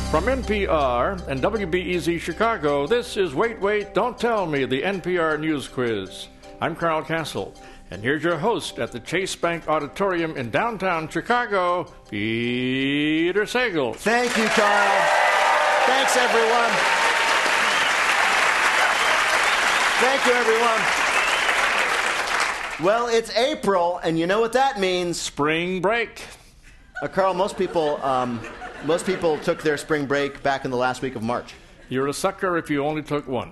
From NPR and WBEZ Chicago, this is Wait, Wait, Don't Tell Me, the NPR News Quiz. I'm Carl Castle, and here's your host at the Chase Bank Auditorium in downtown Chicago, Peter Sagal. Thank you, Carl. Thanks, everyone. Thank you, everyone. Well, it's April, and you know what that means. Spring break. Carl, most people took their spring break back in the last week of March. You're a sucker if you only took one.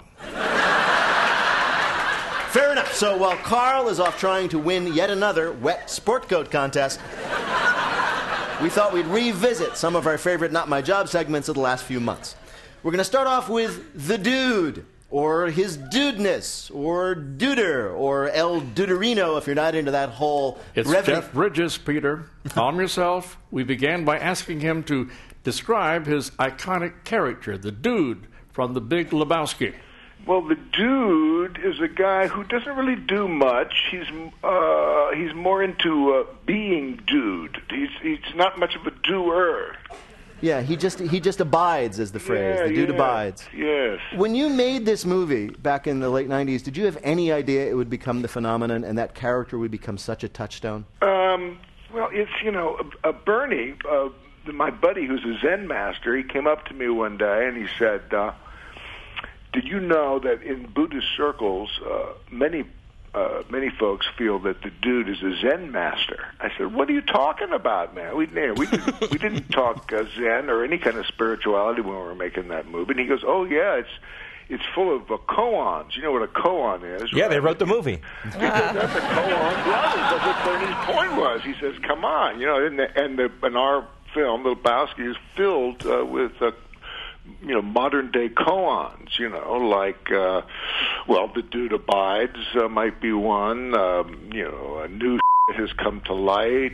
Fair enough. So while Carl is off trying to win yet another wet sport coat contest, we thought we'd revisit some of our favorite Not My Job segments of the last few months. We're going to start off with The Dude, or his dudeness, or Duder, or El Duderino, if you're not into that whole... It's Jeff Bridges, Peter. Calm yourself. We began by asking him to describe his iconic character, the Dude, from The Big Lebowski. Well, the Dude is a guy who doesn't really do much. He's more into being dude. He's not much of a doer. Yeah, he just abides, is the phrase. The Dude abides. Yes. When you made this movie back in the late 90s, did you have any idea it would become the phenomenon and that character would become such a touchstone? Well, it's, Bernie, my buddy who's a Zen master, he came up to me one day and he said, did you know that in Buddhist circles, many folks feel that the Dude is a Zen master? I said, what are you talking about, man? We didn't talk Zen or any kind of spirituality when we were making that movie. And he goes, oh, yeah, it's full of koans. You know what a koan is? Yeah, right? They wrote the movie. He said, that's a koan brother. That's what Bernie's point was. He says, come on. And our film, The Lebowski, is filled with... modern-day koans, like, The Dude Abides might be one, a new has come to light,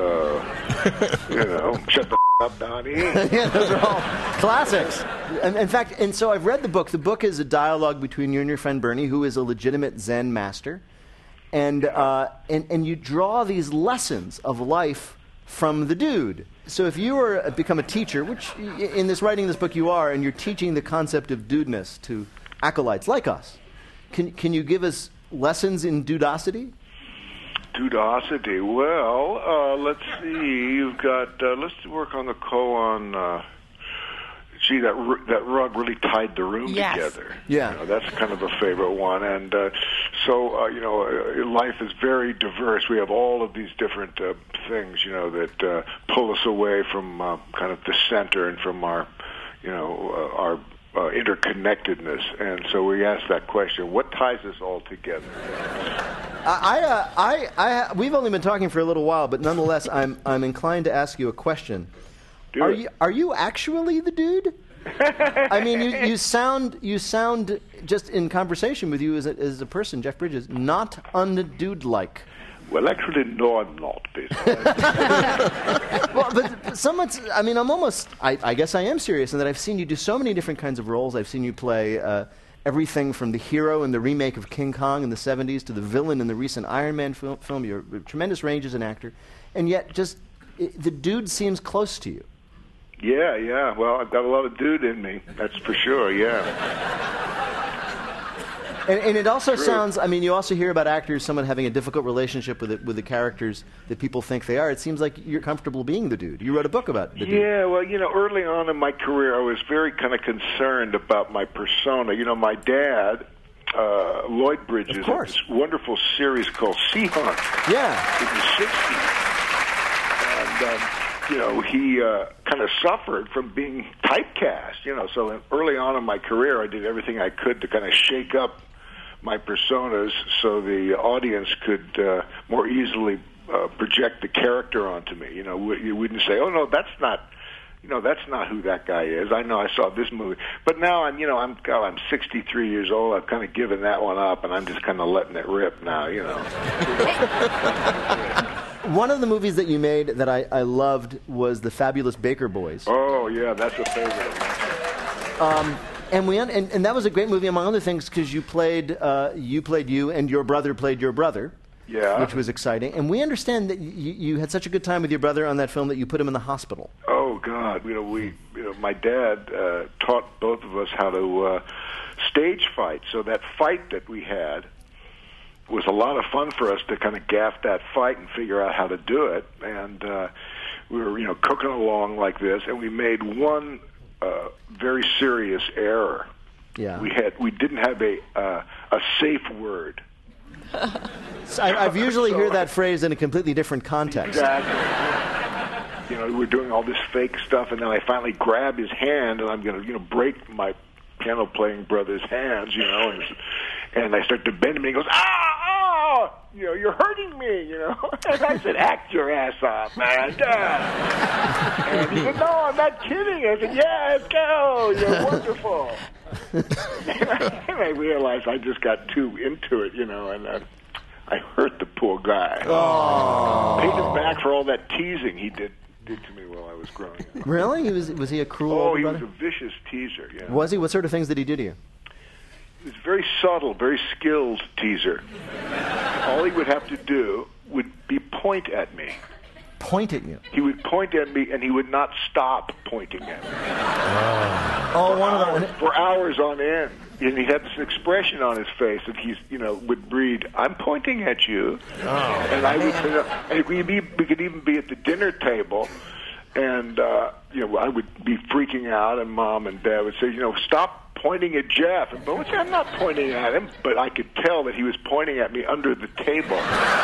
shut the up, Donnie. Yeah, those are all classics. In fact, and so I've read the book. The book is a dialogue between you and your friend Bernie, who is a legitimate Zen master, and you draw these lessons of life from the Dude. So if you were become a teacher, which in writing this book you are, and you're teaching the concept of dudeness to acolytes like us, can you give us lessons in dudosity? Dudosity. Well, let's see. You've got. Let's work on the koan. Gee, that rug really tied the room together. Yeah, that's kind of a favorite one. And life is very diverse. We have all of these different things, that pull us away from kind of the center and from our interconnectedness. And so we ask that question: what ties us all together? We've only been talking for a little while, but nonetheless, I'm inclined to ask you a question. Are you actually the Dude? I mean, you sound just in conversation with you as a person, Jeff Bridges, not un-dude-like. Well, actually, no, I'm not. Well, but someone's. I mean, I guess I am serious in that I've seen you do so many different kinds of roles. I've seen you play everything from the hero in the remake of King Kong in the 70s to the villain in the recent Iron Man film. You're a tremendous range as an actor, and yet the Dude seems close to you. Yeah. Well, I've got a lot of dude in me. That's for sure. Yeah. And it also sounds. I mean, you also hear about actors, someone having a difficult relationship with the characters that people think they are. It seems like you're comfortable being the Dude. You wrote a book about the Dude. Yeah. Well, early on in my career, I was very kind of concerned about my persona. My dad. Lloyd Bridges, of course. This wonderful series called Sea Hunt. Yeah. In the 60s. And he kind of suffered from being typecast, So early on in my career, I did everything I could to kind of shake up my personas so the audience could more easily project the character onto me. You wouldn't say, oh, no, that's not who that guy is. I know I saw this movie. But now I'm 63 years old. I've kind of given that one up, and I'm just kind of letting it rip now, One of the movies that you made that I loved was The Fabulous Baker Boys. Oh, yeah, that's a favorite. And that was a great movie, among other things, because you played you, and your brother played your brother. Yeah. Which was exciting. And we understand that you had such a good time with your brother on that film that you put him in the hospital. Oh, Oh God, my dad taught both of us how to stage fight. So that fight that we had was a lot of fun for us to kind of gaff that fight and figure out how to do it. And we were, cooking along like this, and we made one very serious error. Yeah. We didn't have a safe word. I've usually heard that phrase in a completely different context. Exactly. We were doing all this fake stuff, and then I finally grab his hand, and I'm going to, break my piano-playing brother's hands, and I start to bend him, and he goes, ah, you're hurting me, And I said, act your ass off, man. And he said, no, I'm not kidding. I said, yeah, let's go. You're wonderful. And I realized I just got too into it, and I hurt the poor guy. Oh. Paid him back for all that teasing he did to me while I was growing up. Really? Was he a cruel older brother? He was a vicious teaser, yeah. Was he? What sort of things did he do to you? He was very subtle, very skilled teaser. All he would have to do would be point at me. Point at you? He would point at me, and he would not stop pointing at me. For hours on end. And he had this expression on his face that would read, I'm pointing at you. Oh. And I would, and we could even be at the dinner table, and, I would be freaking out, and Mom and Dad would say, stop pointing at Jeff. And I would say, I'm not pointing at him, but I could tell that he was pointing at me under the table.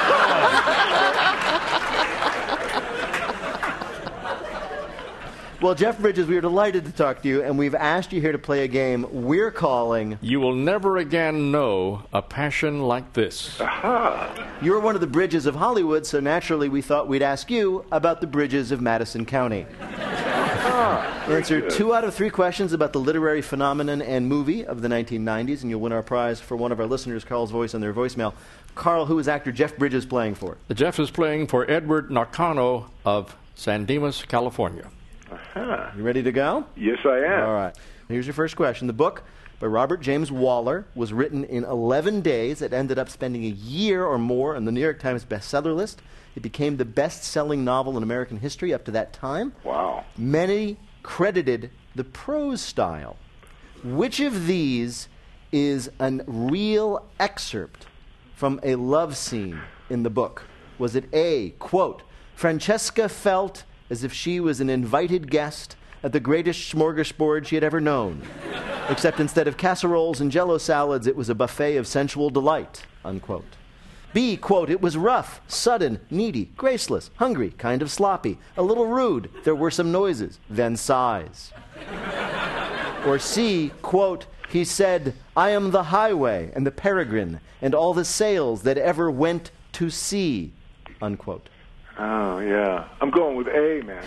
Well, Jeff Bridges, we are delighted to talk to you, and we've asked you here to play a game we're calling... You Will Never Again Know a Passion Like This. Aha. You're one of the Bridges of Hollywood, so naturally we thought we'd ask you about the Bridges of Madison County. Answer 2 out of 3 questions about the literary phenomenon and movie of the 1990s, and you'll win our prize for one of our listeners, Carl's voice on their voicemail. Carl, who is actor Jeff Bridges playing for? Jeff is playing for Edward Nakano of San Dimas, California. Uh-huh. You ready to go? Yes, I am. All right. Here's your first question. The book by Robert James Waller was written in 11 days. It ended up spending a year or more on the New York Times bestseller list. It became the best-selling novel in American history up to that time. Wow. Many credited the prose style. Which of these is a real excerpt from a love scene in the book? Was it A, quote, Francesca felt as if she was an invited guest at the greatest smorgasbord she had ever known, except instead of casseroles and Jell-O salads, it was a buffet of sensual delight, unquote. B, quote, it was rough, sudden, needy, graceless, hungry, kind of sloppy, a little rude, there were some noises, then sighs. Or C, quote, he said, I am the highway and the peregrine and all the sails that ever went to sea, unquote. Oh, yeah. I'm going with A, man.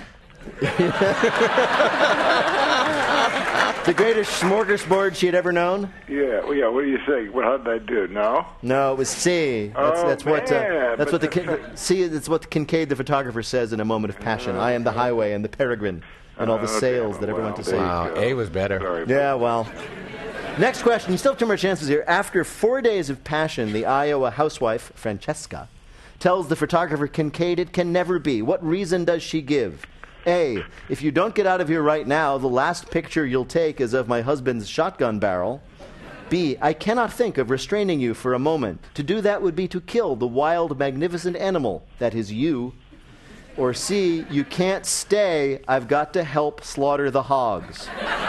The greatest smorgasbord she had ever known? Yeah, well, yeah. What do you think? How did I do? No? No, it was C. That's what Kincaid, the photographer, says in A Moment of Passion. I am the highway and the peregrine and all the sails that ever went to sea. Wow, A was better. Sorry, yeah, well. Next question. You still have 2 more chances here. After 4 days of passion, the Iowa housewife, Francesca, tells the photographer Kincaid it can never be. What reason does she give? A, if you don't get out of here right now, the last picture you'll take is of my husband's shotgun barrel. B, I cannot think of restraining you for a moment. To do that would be to kill the wild, magnificent animal that is you. Or C, you can't stay. I've got to help slaughter the hogs.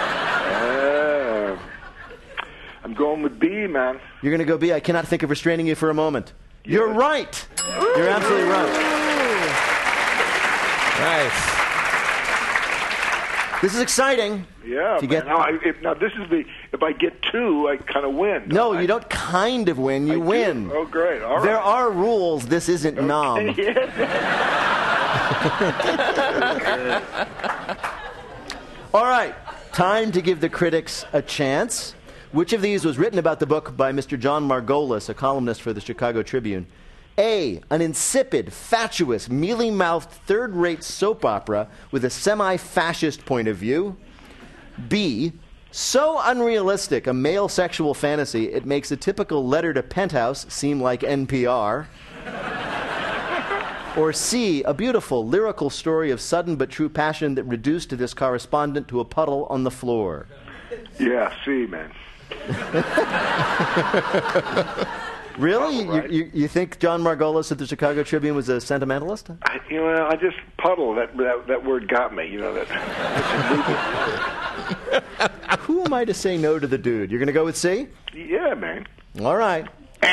I'm going with B, man. You're going to go B. I cannot think of restraining you for a moment. Yes. You're right. You're absolutely right. Nice. This is exciting. Yeah, now this is if I get 2, I kind of win. No, you don't kind of win. You win. Oh, great. All right. There are rules. This isn't Nom. All right. Time to give the critics a chance. Which of these was written about the book by Mr. John Margolis, a columnist for the Chicago Tribune? A, an insipid, fatuous, mealy-mouthed, third-rate soap opera with a semi-fascist point of view. B, so unrealistic a male sexual fantasy it makes a typical letter to Penthouse seem like NPR. Or C, a beautiful, lyrical story of sudden but true passion that reduced this correspondent to a puddle on the floor? Yeah, C, man. Really? Right. You think John Margolis at the Chicago Tribune was a sentimentalist? I just puddle. That word got me. That. Who am I to say no to the dude? You're going to go with C? Yeah, man. All right.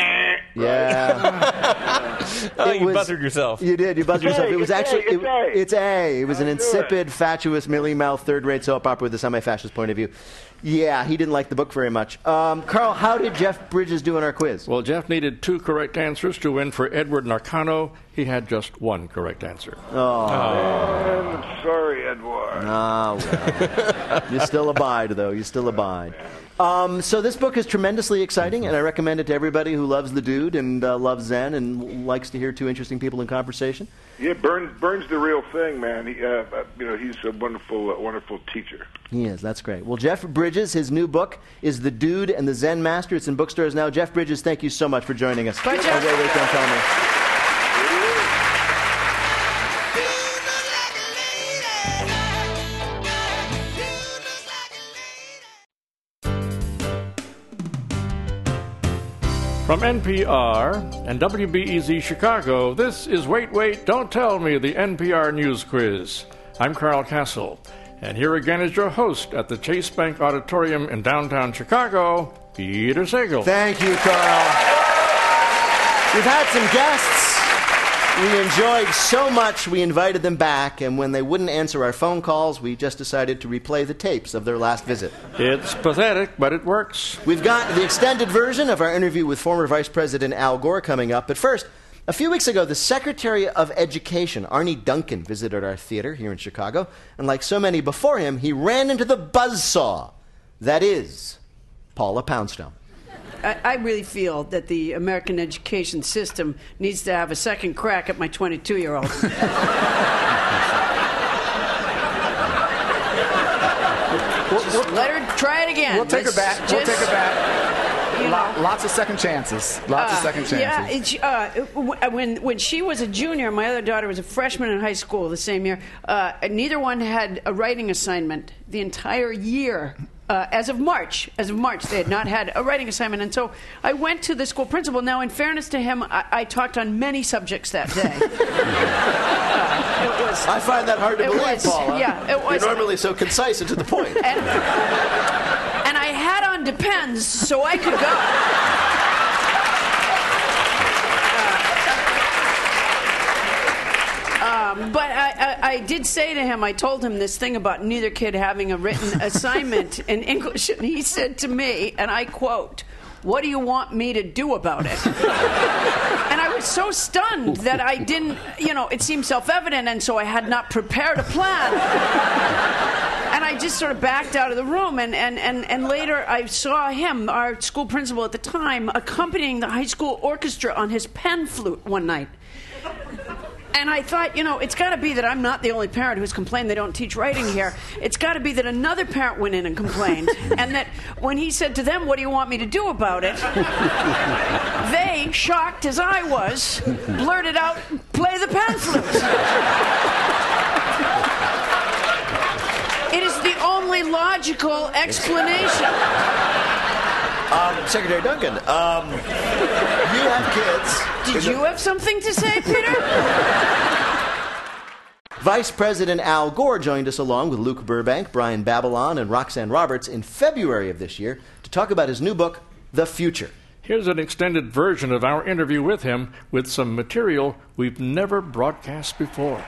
Yeah. You buzzed yourself. You did. You buzzed yourself. It was actually it's A. It was an insipid, fatuous, mealy-mouthed, third-rate soap opera with a semi-fascist point of view. Yeah, he didn't like the book very much. Carl, how did Jeff Bridges do in our quiz? Well, Jeff needed 2 correct answers to win for Edward Narcano. He had just 1 correct answer. I'm sorry, Edward. Well. You still abide, though. You still abide. So this book is tremendously exciting, and I recommend it to everybody who loves the dude and loves Zen and likes to hear 2 interesting people in conversation. Yeah, Burns the real thing, man. He's a wonderful teacher. He is. That's great. Well, Jeff Bridges, his new book is The Dude and the Zen Master. It's in bookstores now. Jeff Bridges, thank you so much for joining us. Bye, Jeff. Wait, don't tell me. From NPR and WBEZ Chicago, this is Wait, Don't Tell Me, the NPR News Quiz. I'm Carl Castle, and here again is your host at the Chase Bank Auditorium in downtown Chicago, Peter Sagal. Thank you, Carl. We've had some guests. We enjoyed so much, we invited them back, and when they wouldn't answer our phone calls, we just decided to replay the tapes of their last visit. It's pathetic, but it works. We've got the extended version of our interview with former Vice President Al Gore coming up, but first, a few weeks ago, the Secretary of Education, Arne Duncan, visited our theater here in Chicago, and like so many before him, he ran into the buzzsaw. That is, Paula Poundstone. I really feel that the American education system needs to have a second crack at my 22-year-old. Let her try it again. We'll take her back. We'll take her back. Lots of second chances. Lots of second chances. Yeah, when she was a junior, my other daughter was a freshman in high school the same year. Neither one had a writing assignment the entire year. As of March, they had not had a writing assignment. And so I went to the school principal. Now, in fairness to him, I talked on many subjects that day. I find that hard to believe, Paula. Yeah, it was. You're normally so concise and to the point. And I had on Depends, so I could go. But I did say to him, I told him this thing about neither kid having a written assignment in English, and he said to me, and I quote, "What do you want me to do about it?" And I was so stunned that I didn't, it seemed self-evident, and so I had not prepared a plan. And I just sort of backed out of the room, and later I saw him, our school principal at the time, accompanying the high school orchestra on his pan flute one night. And I thought, it's got to be that I'm not the only parent who's complained they don't teach writing here. It's got to be that another parent went in and complained. And that when he said to them, "What do you want me to do about it?" they, shocked as I was, blurted out, "Play the pan flute." It is the only logical explanation. Secretary Duncan, you have kids. Did you have something to say, Peter? Vice President Al Gore joined us along with Luke Burbank, Brian Babylon, and Roxanne Roberts in February of this year to talk about his new book, The Future. Here's an extended version of our interview with him with some material we've never broadcast before.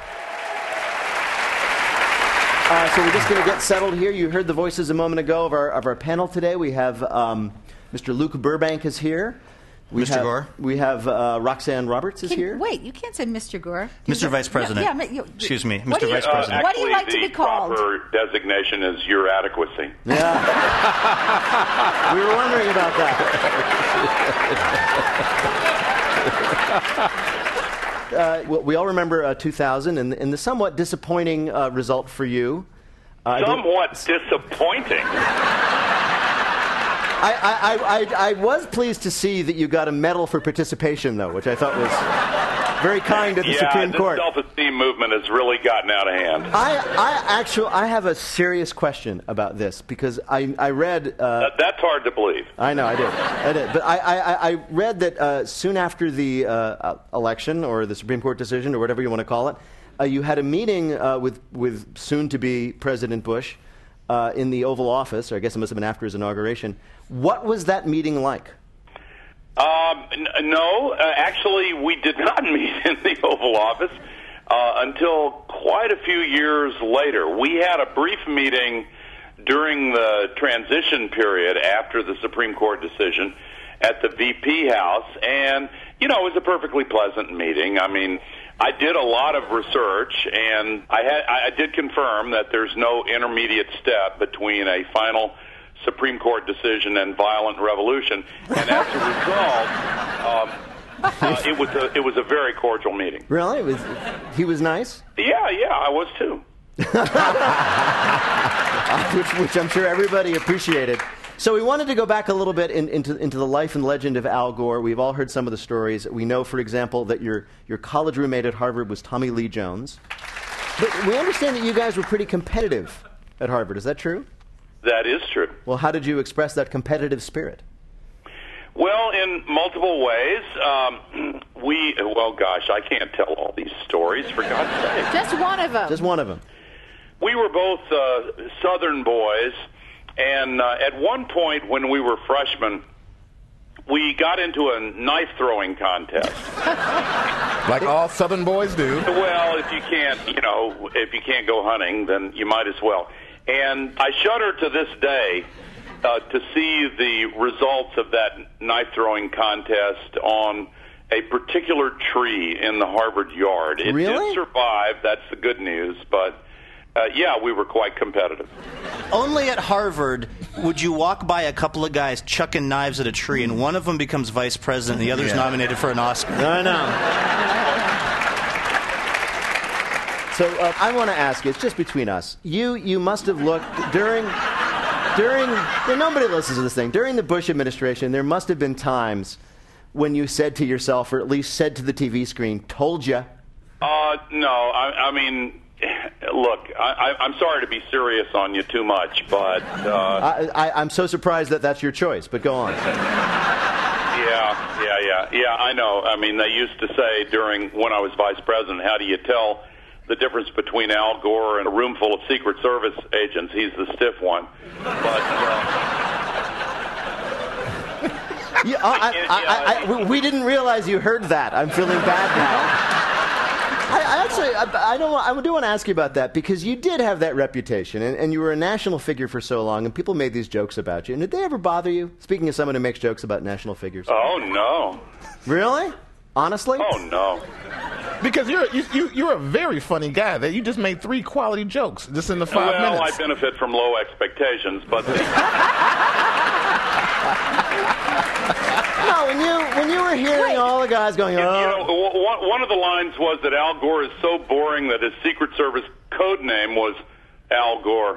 So we're just going to get settled here. You heard the voices a moment ago of our panel today. We have Mr. Luke Burbank is here. Mr. Gore. We have Roxanne Roberts is here. Wait, you can't say Mr. Gore. Mr. Vice President. Excuse me, Mr. Vice President. What do you like to be called? The proper designation is Your Adequacy. Yeah. We were wondering about that. We all remember 2000 and the somewhat disappointing result for you. Somewhat disappointing. I was pleased to see that you got a medal for participation, though, which I thought was Very kind of the Supreme Court. Yeah, the self-esteem movement has really gotten out of hand. I have a serious question about this because I read... that's hard to believe. I know, I did. But I read that soon after the election or the Supreme Court decision or whatever you want to call it, you had a meeting with soon-to-be President Bush in the Oval Office, or I guess it must have been after his inauguration. What was that meeting like? No, actually, we did not meet in the Oval Office until quite a few years later. We had a brief meeting during the transition period after the Supreme Court decision at the VP House, and, it was a perfectly pleasant meeting. I mean, I did a lot of research, and I did confirm that there's no intermediate step between a final Supreme Court decision and violent revolution, and as a result, it was a very cordial meeting. Really? He was nice? Yeah, I was too. which I'm sure everybody appreciated. So we wanted to go back a little bit into the life and legend of Al Gore. We've all heard some of the stories. We know, for example, that your college roommate at Harvard was Tommy Lee Jones. But we understand that you guys were pretty competitive at Harvard. Is that true? That is true. Well, how did you express that competitive spirit? Well, in multiple ways. I can't tell all these stories, for God's sake. Just one of them. Just one of them. We were both Southern boys, and at one point when we were freshmen, we got into a knife-throwing contest. Like all Southern boys do. Well, if you can't go hunting, then you might as well. And I shudder to this day to see the results of that knife-throwing contest on a particular tree in the Harvard yard. It really? did survive. That's the good news. But, we were quite competitive. Only at Harvard would you walk by a couple of guys chucking knives at a tree, and one of them becomes vice president, and the other's nominated for an Oscar. I know. So I want to ask you, it's just between us. You must have looked during nobody listens to this thing. During the Bush administration, there must have been times when you said to yourself, or at least said to the TV screen, "Told ya." No. I mean, look, I'm sorry to be serious on you too much, but I'm so surprised that that's your choice. But go on. Yeah. I know. I mean, they used to say when I was vice president, how do you tell the difference between Al Gore and a room full of Secret Service agents? He's the stiff one. But we didn't realize you heard that. I'm feeling bad now. I do want to ask you about that, because you did have that reputation, and you were a national figure for so long, and people made these jokes about you. And did they ever bother you? Speaking of someone who makes jokes about national figures. Oh, no. Really? Honestly? Oh, no. Because you're a very funny guy. That you just made 3 quality jokes just in the 5 minutes. Well, I benefit from low expectations, but no, when you were hearing all the guys going, one of the lines was that Al Gore is so boring that his Secret Service code name was Al Gore.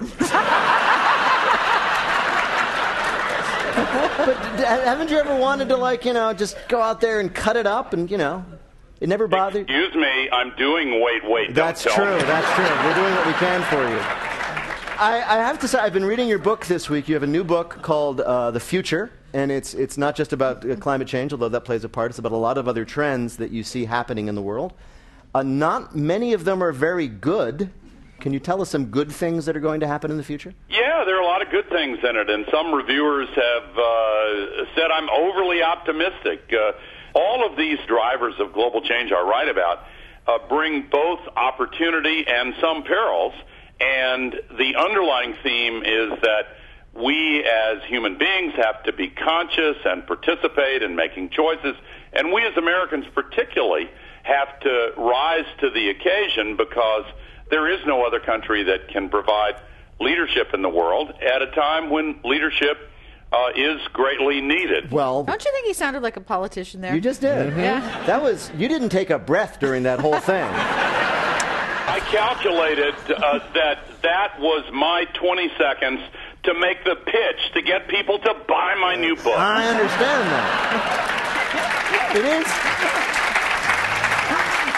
But haven't you ever wanted to, just go out there and cut it up and, it never bothered you? Excuse me, I'm doing wait. That's true. We're doing what we can for you. I have to say, I've been reading your book this week. You have a new book called The Future, and it's not just about climate change, although that plays a part. It's about a lot of other trends that you see happening in the world. Not many of them are very good. Can you tell us some good things that are going to happen in the future? Yeah, there are a lot of good things in it, and some reviewers have said I'm overly optimistic. All of these drivers of global change I write about bring both opportunity and some perils, and the underlying theme is that we as human beings have to be conscious and participate in making choices, and we as Americans particularly have to rise to the occasion, because there is no other country that can provide leadership in the world at a time when leadership is greatly needed. Well, don't you think he sounded like a politician there? You just did. Mm-hmm. Yeah. You didn't take a breath during that whole thing. I calculated that was my 20 seconds to make the pitch to get people to buy my new book. I understand that. It is.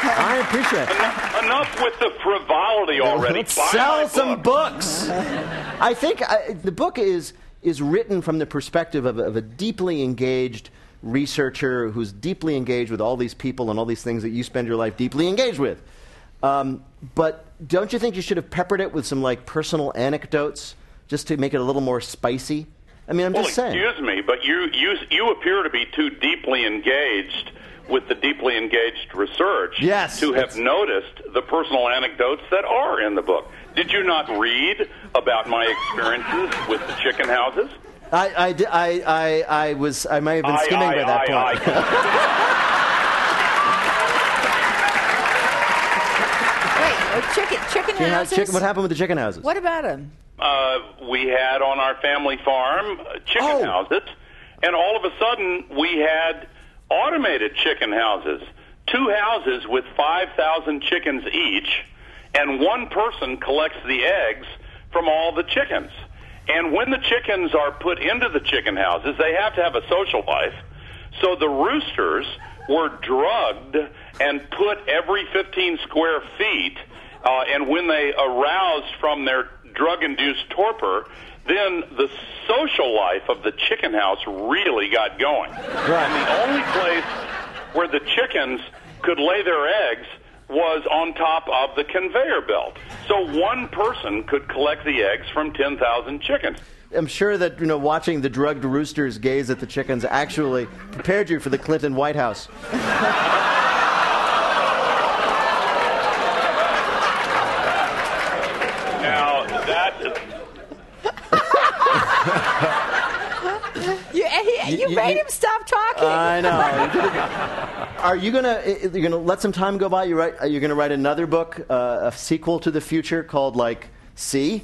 I appreciate it. Enough with the frivolity already. Let's sell some books. I think the book is written from the perspective of a deeply engaged researcher who's deeply engaged with all these people and all these things that you spend your life deeply engaged with. But don't you think you should have peppered it with some personal anecdotes just to make it a little more spicy? I mean, I'm just saying. Excuse me, but you appear to be too deeply engaged with the deeply engaged research to have noticed the personal anecdotes that are in the book. Did you not read about my experiences with the chicken houses? I may have been skimming by that point. Chicken houses? What happened with the chicken houses? What about them? We had on our family farm chicken houses, and all of a sudden we had automated chicken houses. 2 houses with 5,000 chickens each, and one person collects the eggs from all the chickens. And when the chickens are put into the chicken houses, they have to have a social life. So the roosters were drugged and put every 15 square feet, and when they aroused from their drug-induced torpor, then the social life of the chicken house really got going. Right. And the only place where the chickens could lay their eggs was on top of the conveyor belt. So one person could collect the eggs from 10,000 chickens. I'm sure that watching the drugged roosters gaze at the chickens actually prepared you for the Clinton White House. Now that you made him stop talking. I know. Are you gonna let some time go by? You're gonna write another book, a sequel to the future called See?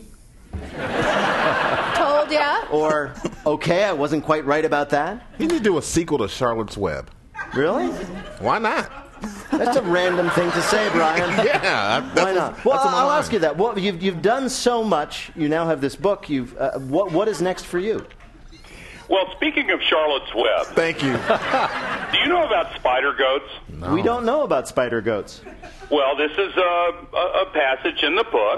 Told ya. Or okay, I wasn't quite right about that. You need to do a sequel to Charlotte's Web. Really? Why not? That's a random thing to say, Brian. Yeah. Why not? Well, I'll ask you that. Well, you've done so much. You now have this book. What is next for you? Well, speaking of Charlotte's Web. Thank you. Do you know about spider goats? No. We don't know about spider goats. Well, this is a passage in the book.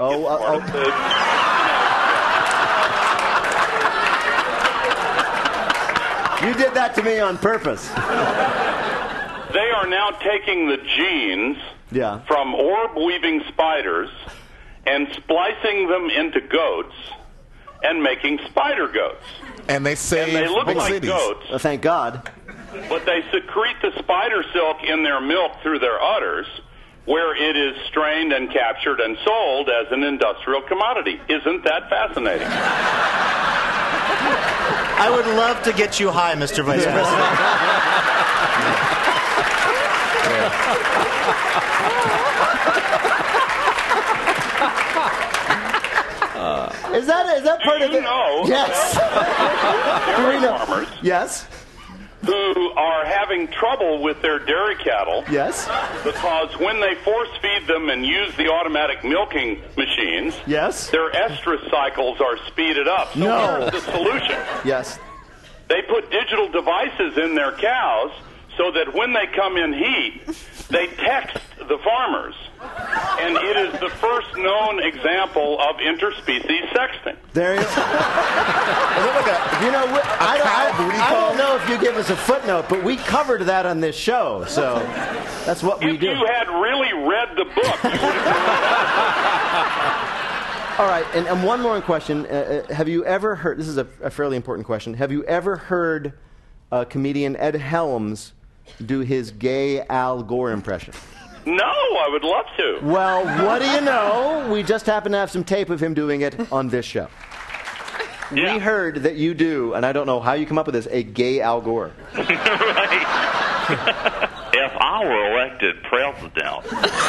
You did that to me on purpose. They are now taking the genes from orb-weaving spiders and splicing them into goats and making spider goats. And they look like cities. goats. Thank God. But they secrete the spider silk in their milk through their udders, where it is strained and captured and sold as an industrial commodity. Isn't that fascinating? I would love to get you high, Mr. Vice President. Is that part of it? Yes. Dairy farmers. Yes. Who are having trouble with their dairy cattle. Yes. Because when they force feed them and use the automatic milking machines, their estrus cycles are speeded up. So here's the solution. Yes. They put digital devices in their cows so that when they come in heat, they text the farmers. And it is the first known example of interspecies sexting. There you go. I don't know if you give us a footnote, but we covered that on this show, so that's what we do. If you had really read the book, you would have. All right, and one more question. Have you ever heard, this is a fairly important question, have you ever heard comedian Ed Helms do his gay Al Gore impression? No, I would love to. Well, what do you know? We just happen to have some tape of him doing it on this show. Yeah. We heard that you do, and I don't know how you come up with this, a gay Al Gore. Right. If I were elected president,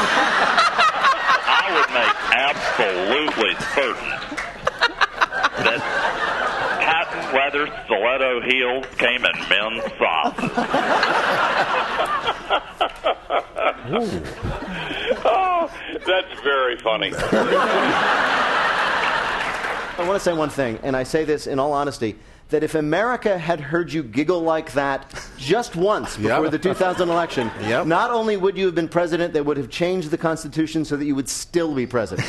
I would make absolutely certain that patent leather stiletto heels came in men's socks. Oh, that's very funny. I want to say one thing, and I say this in all honesty. that if America had heard you giggle like that just once before the 2000 election, not only would you have been president, they would have changed the Constitution so that you would still be president.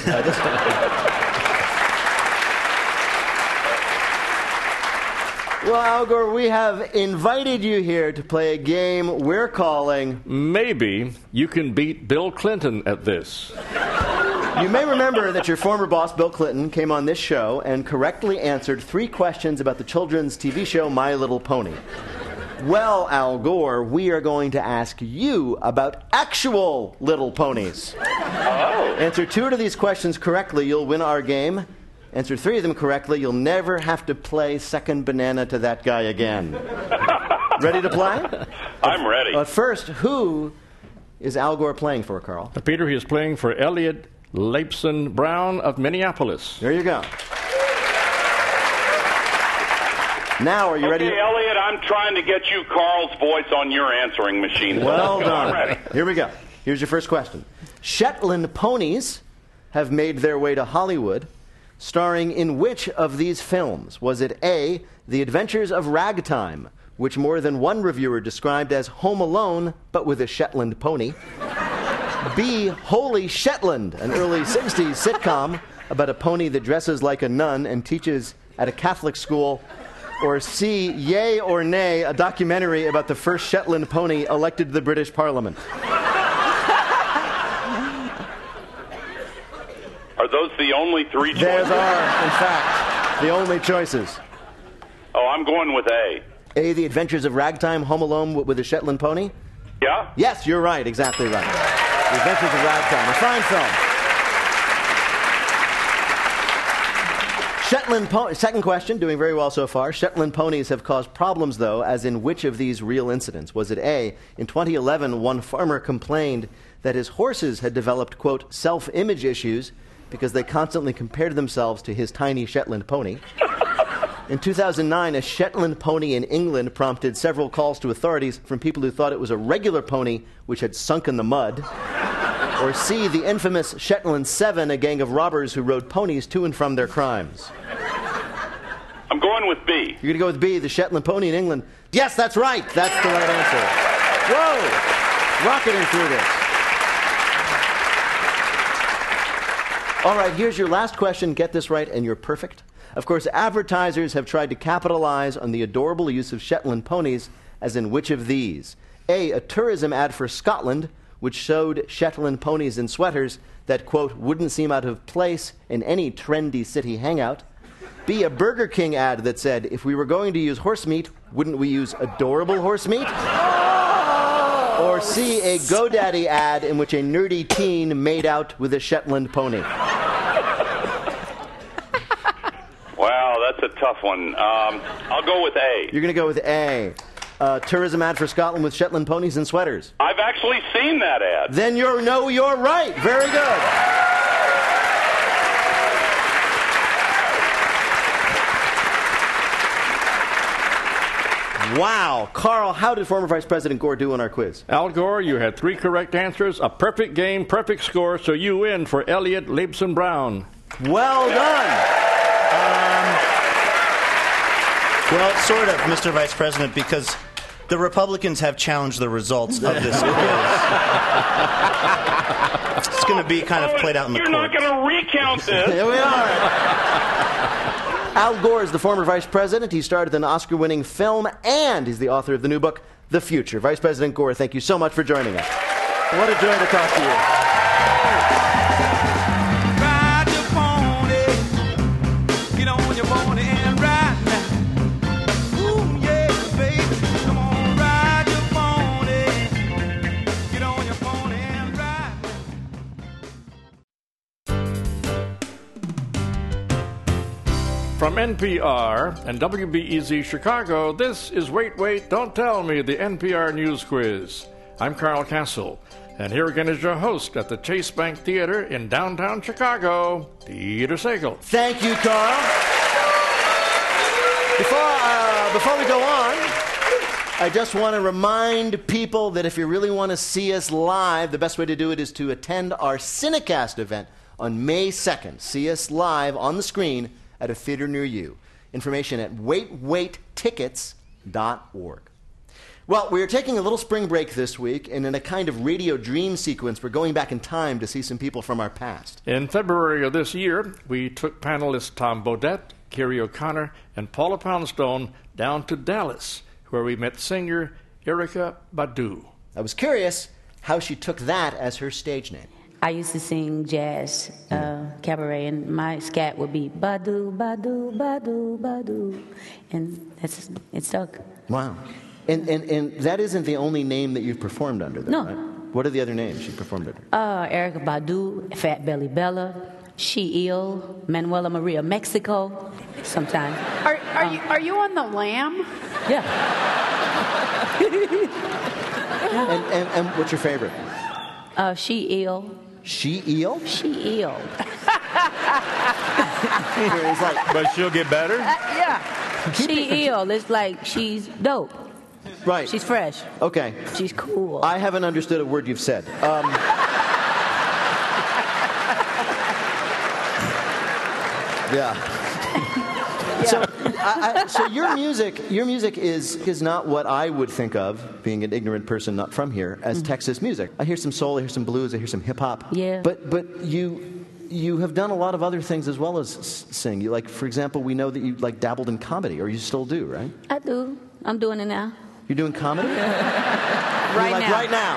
Well, Al Gore, we have invited you here to play a game we're calling Maybe You Can Beat Bill Clinton at This. You may remember that your former boss, Bill Clinton, came on this show and correctly answered 3 questions about the children's TV show My Little Pony. Well, Al Gore, we are going to ask you about actual little ponies. Oh. Answer 2 of these questions correctly, you'll win our game. Answer 3 of them correctly, you'll never have to play second banana to that guy again. Ready to play? I'm ready. First, who is Al Gore playing for, Carl? Peter, he is playing for Elliot Lapeson Brown of Minneapolis. There you go. Now, are you ready? Okay, Elliot, I'm trying to get you Carl's voice on your answering machine. Well done. I'm ready. Here we go. Here's your first question. Shetland ponies have made their way to Hollywood, starring in which of these films? Was it A, The Adventures of Ragtime, which more than one reviewer described as Home Alone, but with a Shetland pony? B, Holy Shetland, an early 60s sitcom about a pony that dresses like a nun and teaches at a Catholic school? Or C, Yay or Nay, a documentary about the first Shetland pony elected to the British Parliament? Are those the only 3 choices? Those are, in fact, the only choices. Oh, I'm going with A. A, The Adventures of Ragtime, Home Alone with a Shetland pony? Yeah? Yes, you're right. Exactly right. The Adventures of Ragtime. A fine film. Second question, doing very well so far. Shetland ponies have caused problems, though, as in which of these real incidents? Was it A, in 2011, one farmer complained that his horses had developed, quote, self-image issues because they constantly compared themselves to his tiny Shetland pony? In 2009, a Shetland pony in England prompted several calls to authorities from people who thought it was a regular pony which had sunk in the mud. Or C, the infamous Shetland 7, a gang of robbers who rode ponies to and from their crimes. I'm going with B. You're going to go with B, the Shetland pony in England. Yes, that's right. That's the right answer. Whoa! Rocketing through this. All right, here's your last question. Get this right, and you're perfect. Of course, advertisers have tried to capitalize on the adorable use of Shetland ponies, as in which of these? A, a tourism ad for Scotland, which showed Shetland ponies in sweaters that, quote, wouldn't seem out of place in any trendy city hangout. B, a Burger King ad that said, if we were going to use horse meat, wouldn't we use adorable horse meat? Or C, a GoDaddy ad in which a nerdy teen made out with a Shetland pony. Wow, that's a tough one. I'll go with A. You're going to go with A. Tourism ad for Scotland with Shetland ponies and sweaters. I've actually seen that ad. Then you're right. Very good. Wow. Carl, how did former Vice President Gore do on our quiz? Al Gore, you had 3 correct answers, a perfect game, perfect score, so you win for Elliot Lapeson Brown. Well done. Well, sort of, Mr. Vice President, because the Republicans have challenged the results of this quiz. It's going to be kind of played out in the court. You're not going to recount this. Here we are. Al Gore is the former vice president. He starred in an Oscar-winning film, and he's the author of the new book, The Future. Vice President Gore, thank you so much for joining us. What a joy to talk to you. Ride your pony, get on your pony and ride now. Ooh, yeah, baby, come on, ride your pony, get on your pony and ride now. From NPR and WBEZ Chicago, this is Wait, Wait, Don't Tell Me, the NPR News Quiz. I'm Carl Castle, and here again is your host at the Chase Bank Theater in downtown Chicago, Peter Sagal. Thank you, Carl. Before we go on, I just want to remind people that if you really want to see us live, the best way to do it is to attend our Cinecast event on May 2nd. See us live on the screen at a theater near you. Information at waitwaittickets.org. Well, we are taking a little spring break this week, and in a kind of radio dream sequence, we're going back in time to see some people from our past. In February of this year, we took panelists Tom Bodett, Kerry O'Connor, and Paula Poundstone down to Dallas, where we met singer Erykah Badu. I was curious how she took that as her stage name. I used to sing jazz cabaret, and my scat would be Badu, Badu, Badu, Badu, and it stuck. Wow. And that isn't the only name that you've performed under, though, no. Right? What are the other names you performed under? Erykah Badu, Fat Belly Bella, She Ill, Manuela Maria Mexico, sometimes. Are you on the Lamb? Yeah. and what's your favorite? She Ill. She Ill? She Ill. But she'll get better? Yeah. She Ill. It's like she's dope. Right. She's fresh. Okay. She's cool. I haven't understood a word you've said. Yeah. So your music is not what I would think of, being an ignorant person not from here, as Texas music. I hear some soul, I hear some blues, I hear some hip hop. Yeah. But you have done a lot of other things as well as sing. You, like, for example, we know that you dabbled in comedy, or you still do, right? I do. I'm doing it now. You're doing comedy? Right now.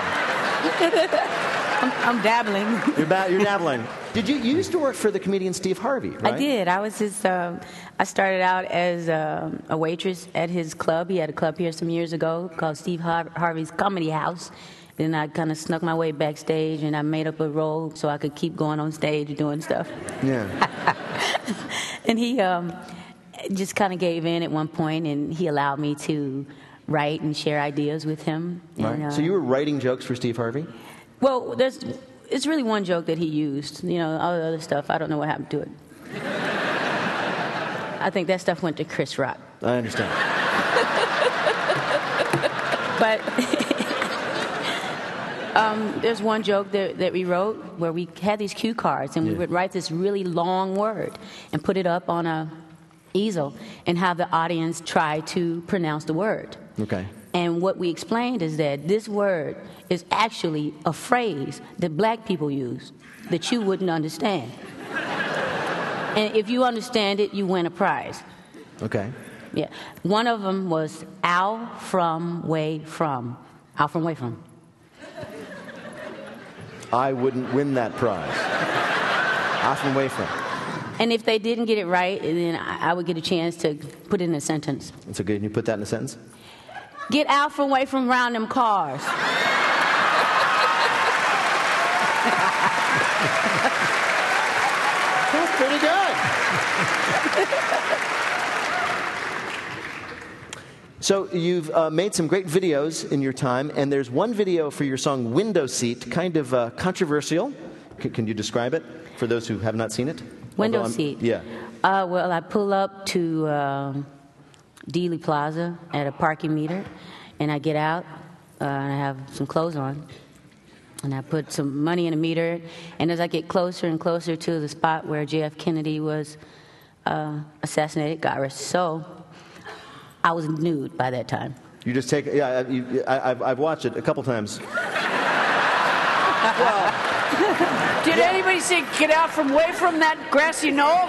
I'm dabbling. You're dabbling. You used to work for the comedian Steve Harvey, right? I did. I was his. I started out as a waitress at his club. He had a club here some years ago called Steve Harvey's Comedy House. Then I kind of snuck my way backstage, and I made up a role so I could keep going on stage doing stuff. Yeah. And he just kind of gave in at one point, and he allowed me to write and share ideas with him. Right. And, so you were writing jokes for Steve Harvey? Well, it's really one joke that he used. All the other stuff, I don't know what happened to it. I think that stuff went to Chris Rock. I understand. But there's one joke that we wrote where we had these cue cards, and we would write this really long word and put it up on a easel and have the audience try to pronounce the word. Okay. And what we explained is that this word is actually a phrase that black people use that you wouldn't understand. And if you understand it, you win a prize. Okay. Yeah. One of them was ow from way from. Ow from way from. I wouldn't win that prize. Ow from way from. And if they didn't get it right, then I would get a chance to put it in a sentence. So can you put that in a sentence? Get out from away from around them cars. That's pretty good. So you've made some great videos in your time, and there's one video for your song Window Seat, kind of controversial. Can you describe it for those who have not seen it? Window seat. Yeah. Well, I pull up to Dealey Plaza at a parking meter, and I get out, and I have some clothes on, and I put some money in a meter, and as I get closer and closer to the spot where J.F. Kennedy was assassinated, got arrested, so I was nude by that time. You just take, yeah, I've watched it a couple times. Did anybody say get out from away from that grassy knoll?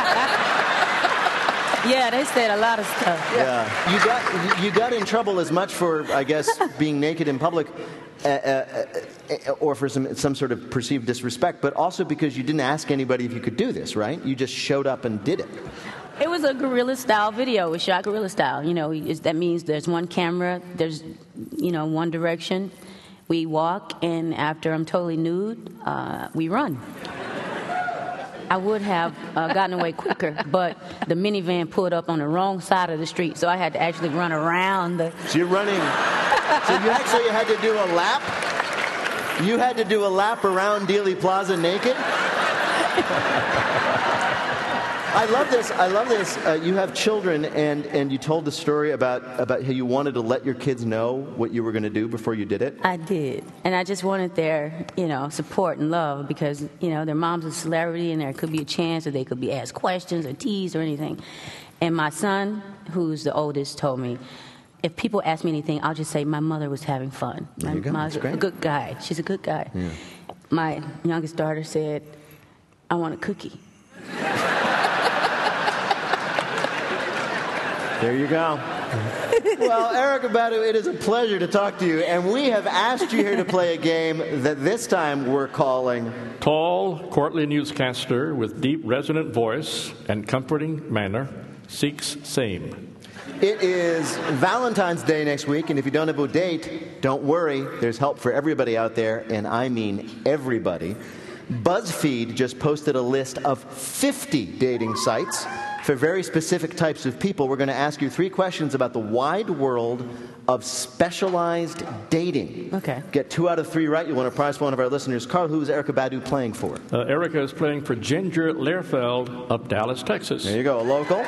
Yeah, they said a lot of stuff. Yeah. You got in trouble as much for, I guess, being naked in public or for some sort of perceived disrespect, but also because you didn't ask anybody if you could do this, right? You just showed up and did it. It was a guerrilla-style video. It was shot guerrilla-style. That means there's one camera, there's, one direction. We walk, and after I'm totally nude, we run. I would have gotten away quicker, but the minivan pulled up on the wrong side of the street, so I had to actually run around the... So you're running... So you actually had to do a lap? You had to do a lap around Dealey Plaza naked? I love this. You have children, and you told the story about how you wanted to let your kids know what you were going to do before you did it. I did, and I just wanted their, support and love because, their mom's a celebrity, and there could be a chance that they could be asked questions or teased or anything. And my son, who's the oldest, told me, if people ask me anything, I'll just say my mother was having fun. There you go. My mother's That's great. a good guy. She's a good guy. Yeah. My youngest daughter said, I want a cookie. There you go. Well, Erykah Badu, it is a pleasure to talk to you, and we have asked you here to play a game that this time we're calling Tall, courtly newscaster with deep, resonant voice and comforting manner seeks same. It is Valentine's Day next week, and if you don't have a date, don't worry. There's help for everybody out there, and I mean everybody. BuzzFeed just posted a list of 50 dating sites for very specific types of people. We're going to ask you 3 questions about the wide world of specialized dating. Okay. Get 2 out of 3 right. You want to prize for one of our listeners. Carl, who is Erykah Badu playing for? Erykah is playing for Ginger Learfeld of Dallas, Texas. There you go, a local.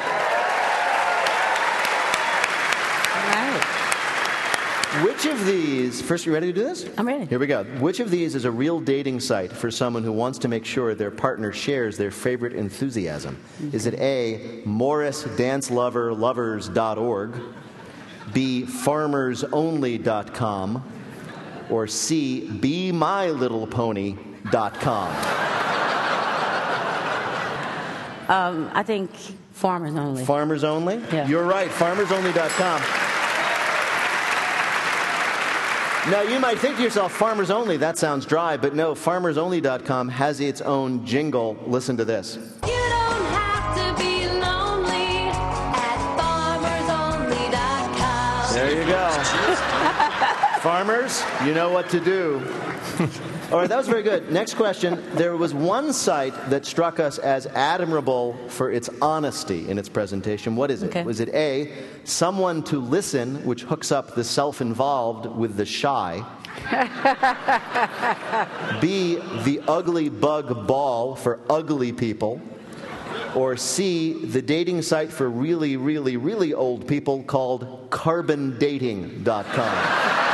Which of these, first, you ready to do this? I'm ready. Here we go. Which of these is a real dating site for someone who wants to make sure their partner shares their favorite enthusiasm? Is it A, MorrisDanceLoverLovers.org, B, FarmersOnly.com, or C, BeMyLittlePony.com? I think Farmers Only. Farmers Only? Yeah. You're right, FarmersOnly.com. Now, you might think to yourself, Farmers Only, that sounds dry, but no, FarmersOnly.com has its own jingle. Listen to this. You don't have to be lonely at FarmersOnly.com. There you go. Farmers, you know what to do. All right, that was very good. Next question. There was one site that struck us as admirable for its honesty in its presentation. What is it? Okay. Was it A, Someone to Listen, which hooks up the self-involved with the shy? B, The Ugly Bug Ball for ugly people? Or C, the dating site for really, really, really old people called CarbonDating.com?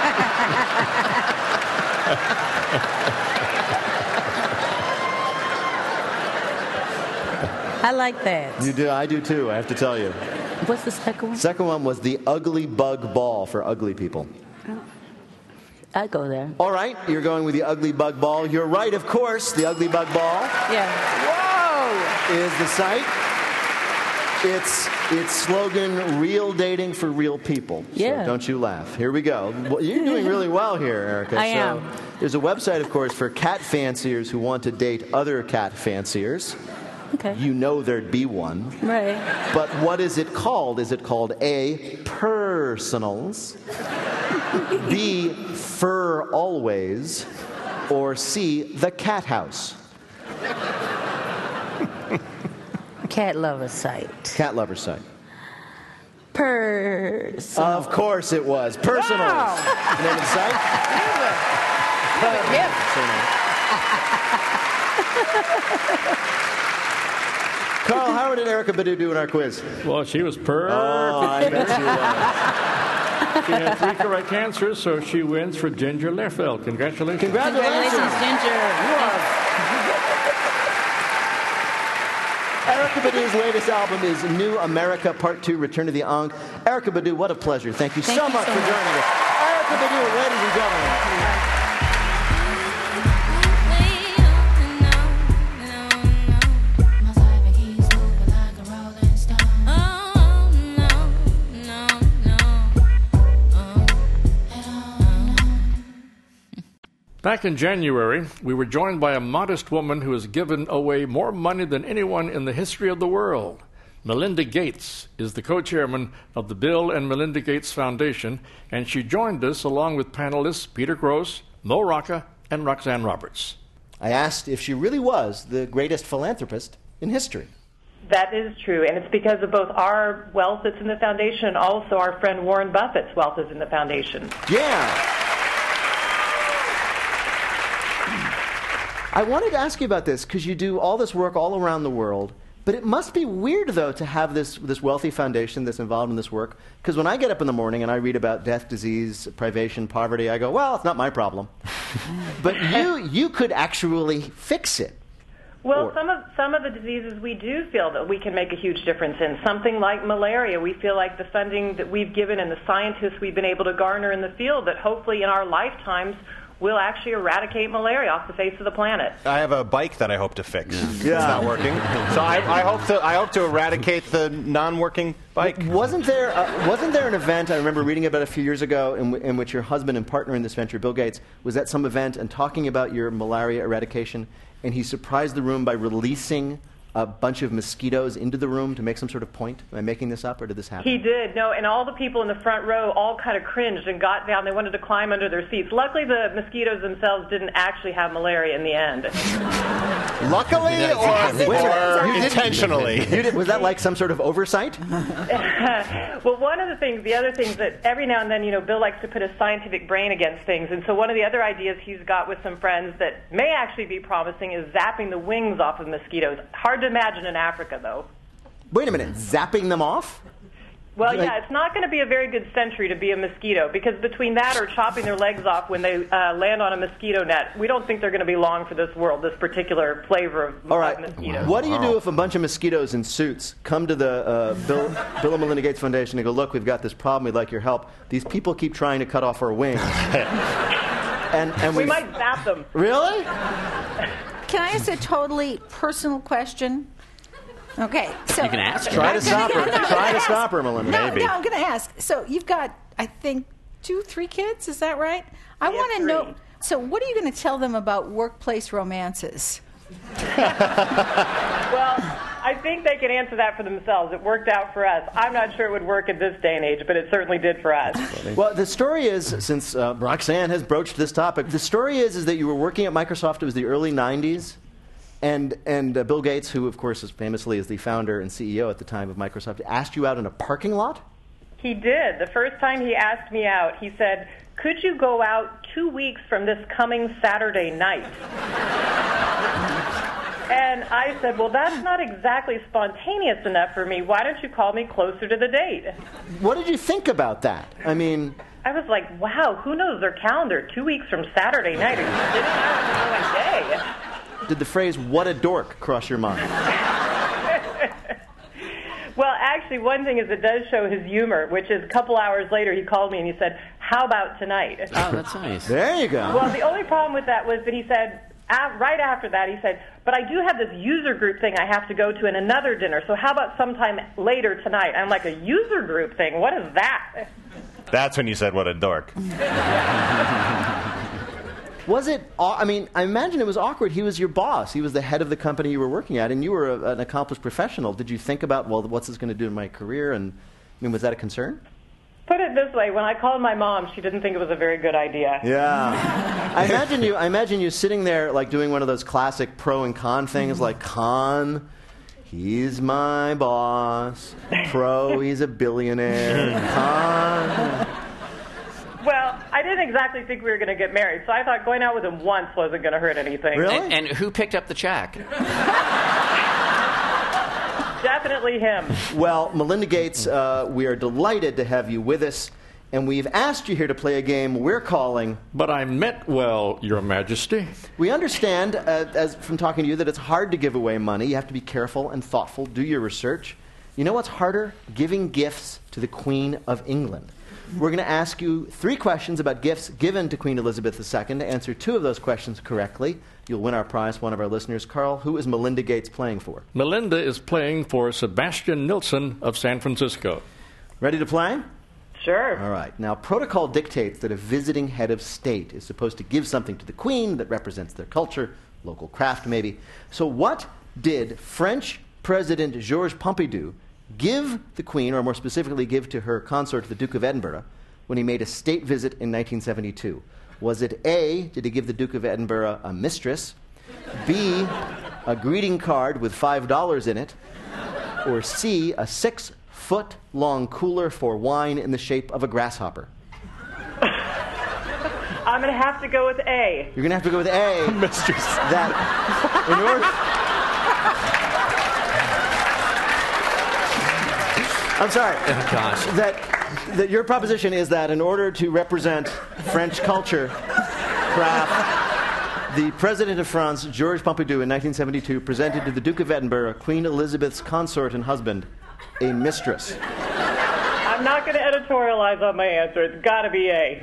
I like that. You do? I do too, I have to tell you. What's the second one? Second one was the Ugly Bug Ball for ugly people. I'd go there. All right, you're going with the Ugly Bug Ball. You're right, of course. The Ugly Bug Ball Yeah. Whoa! is the site. Its slogan, real dating for real people. Yeah. So don't you laugh. Here we go. Well, you're doing really well here, Erykah. I am. There's a website, of course, for cat fanciers who want to date other cat fanciers. Okay. You know there'd be one. Right. But what is it called? Is it called A, Personals, B, Fur Always, or C, The Cat House? Cat lover site. Cat lover site. Personal. Of course it was. Personals. Wow. The name of the site? Carl, how did Erykah Badu do in our quiz? Well, she was perfect. Oh, I bet she was. She had 3 correct answers, so she wins for Ginger Learfeld. Congratulations. Congratulations, Ginger. Erykah Badu's latest album is New America Part 2, Return to the Ankh. Erykah Badu, what a pleasure. Thank you so much for joining us. Erykah Badu, ladies and gentlemen. Back in January, we were joined by a modest woman who has given away more money than anyone in the history of the world. Melinda Gates is the co-chairman of the Bill and Melinda Gates Foundation, and she joined us along with panelists Peter Gross, Mo Rocca, and Roxanne Roberts. I asked if she really was the greatest philanthropist in history. That is true, and it's because of both our wealth that's in the foundation and also our friend Warren Buffett's wealth is in the foundation. Yeah. I wanted to ask you about this because you do all this work all around the world, but it must be weird, though, to have this wealthy foundation that's involved in this work, because when I get up in the morning and I read about death, disease, privation, poverty, I go, well, it's not my problem. But you could actually fix it. Well, some of the diseases we do feel that we can make a huge difference in. Something like malaria, we feel like the funding that we've given and the scientists we've been able to garner in the field, that hopefully in our lifetimes will actually eradicate malaria off the face of the planet. I have a bike that I hope to fix. Yeah. It's not working. So I hope to eradicate the non-working bike. Wasn't there an event I remember reading about a few years ago in which your husband and partner in this venture, Bill Gates, was at some event and talking about your malaria eradication, and he surprised the room by releasing a bunch of mosquitoes into the room to make some sort of point? Am I making this up, or did this happen? He did, no, and all the people in the front row all kind of cringed and got down. They wanted to climb under their seats. Luckily, the mosquitoes themselves didn't actually have malaria in the end. Luckily, or intentionally? Was that like some sort of oversight? Well, one of the other things that every now and then, Bill likes to put his scientific brain against things, and so one of the other ideas he's got with some friends that may actually be promising is zapping the wings off of mosquitoes. Hard to imagine in Africa, though. Wait a minute, zapping them off? Well, yeah, it's not going to be a very good century to be a mosquito, because between that or chopping their legs off when they land on a mosquito net, we don't think they're going to be long for this world, this particular flavor of All right. mosquitoes. What do you do if a bunch of mosquitoes in suits come to the Bill and Melinda Gates Foundation and go, look, we've got this problem, we'd like your help. These people keep trying to cut off our wings. and we might zap them. Really? Can I ask a totally personal question? Okay, so you can ask. Try to stop her. Try to stop her, Melinda. No, Maybe. no, I'm going to ask. So you've got, I think, 2-3 kids. Is that right? I want to know. So what are you going to tell them about workplace romances? Well, I think they can answer that for themselves. It worked out for us. I'm not sure it would work in this day and age, but it certainly did for us. Well, the story is, since Roxanne has broached this topic, the story is that you were working at Microsoft. It was the early 90s. And Bill Gates, who, of course, is famously is the founder and CEO at the time of Microsoft, asked you out in a parking lot? He did. The first time he asked me out, he said, could you go out 2 weeks from this coming Saturday night? And I said, well, that's not exactly spontaneous enough for me. Why don't you call me closer to the date? What did you think about that? I mean... I was like, wow, who knows their calendar? 2 weeks from Saturday night. Are you sitting out on a day? Did the phrase, what a dork, cross your mind? Well, actually, one thing is it does show his humor, which is a couple hours later he called me and he said, how about tonight? Oh, that's nice. There you go. Well, the only problem with that was that he said, right after that, he said, but I do have this user group thing I have to go to in another dinner, so how about sometime later tonight? I'm like, a user group thing? What is that? That's when you said, what a dork. Was it, I mean, I imagine it was awkward. He was your boss. He was the head of the company you were working at, and you were an accomplished professional. Did you think about, well, what's this going to do in my career? And, I mean, was that a concern? Put it this way, when I called my mom, she didn't think it was a very good idea. Yeah. I imagine you sitting there, like, doing one of those classic pro and con things, like, con, he's my boss. Pro, he's a billionaire. Con... Well, I didn't exactly think we were going to get married, so I thought going out with him once wasn't going to hurt anything. Really? And who picked up the check? Definitely him. Well, Melinda Gates, we are delighted to have you with us, and we've asked you here to play a game we're calling... But I meant well, Your Majesty. We understand, as from talking to you, that it's hard to give away money. You have to be careful and thoughtful. Do your research. You know what's harder? Giving gifts to the Queen of England. We're going to ask you 3 questions about gifts given to Queen Elizabeth II. To answer 2 of those questions correctly, you'll win our prize, one of our listeners. Carl, who is Melinda Gates playing for? Melinda is playing for Sebastian Nilsson of San Francisco. Ready to play? Sure. All right. Now, protocol dictates that a visiting head of state is supposed to give something to the Queen that represents their culture, local craft maybe. So what did French President Georges Pompidou give the Queen, or more specifically give to her consort, the Duke of Edinburgh, when he made a state visit in 1972? Was it A, did he give the Duke of Edinburgh a mistress, B, a greeting card with $5 in it, or C, a 6-foot-long cooler for wine in the shape of a grasshopper? I'm going to have to go with A. You're going to have to go with A. Mistress. That, in order... I'm sorry. Oh, gosh. That your proposition is that in order to represent French culture, craft, The President of France, Georges Pompidou, in 1972, presented to the Duke of Edinburgh, Queen Elizabeth's consort and husband, a mistress. I'm not going to editorialize on my answer. It's got to be A.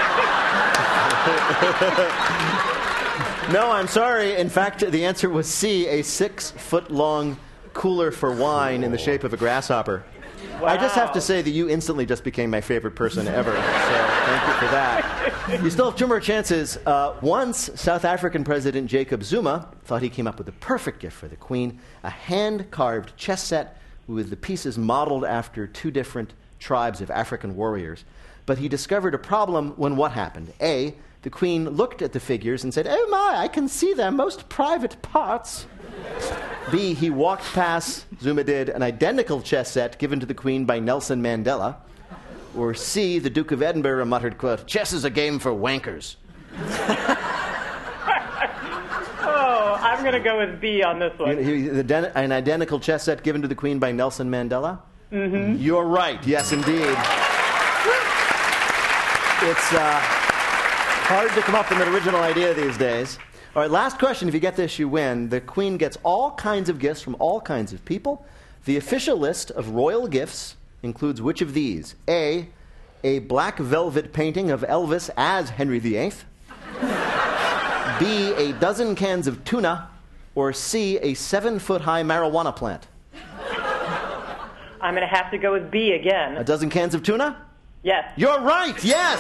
No, I'm sorry. In fact, the answer was C, a 6-foot-long cooler for wine in the shape of a grasshopper. Wow. I just have to say that you instantly just became my favorite person ever, so thank you for that. You still have 2 more chances. Once, South African President Jacob Zuma thought he came up with the perfect gift for the Queen, a hand-carved chess set with the pieces modeled after 2 different tribes of African warriors. But he discovered a problem when what happened? A, the Queen looked at the figures and said, "Oh my, I can see their most private parts." B, he walked past, Zuma did, an identical chess set given to the Queen by Nelson Mandela. Or C, the Duke of Edinburgh muttered, quote, "Chess is a game for wankers." Oh, I'm going to go with B on this one. An identical chess set given to the Queen by Nelson Mandela? Mm-hmm. You're right. Yes, indeed. It's hard to come up with an original idea these days. All right, last question. If you get this, you win. The Queen gets all kinds of gifts from all kinds of people. The official list of royal gifts includes which of these? A black velvet painting of Elvis as Henry VIII. B, a dozen cans of tuna. Or C, a 7-foot-high marijuana plant. I'm going to have to go with B again. A dozen cans of tuna? Yes. You're right, yes!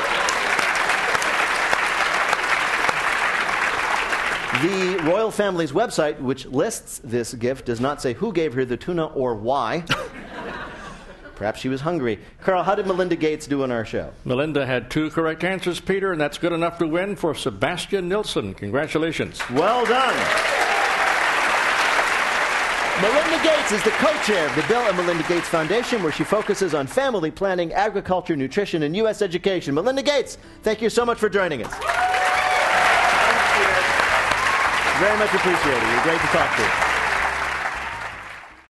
The royal family's website, which lists this gift, does not say who gave her the tuna or why. Perhaps she was hungry. Carl, how did Melinda Gates do on our show? Melinda had 2 correct answers, Peter, and that's good enough to win for Sebastian Nilsson. Congratulations. Well done. Melinda Gates is the co-chair of the Bill and Melinda Gates Foundation, where she focuses on family planning, agriculture, nutrition, and U.S. education. Melinda Gates, thank you so much for joining us. Very much appreciated. You're great to talk to.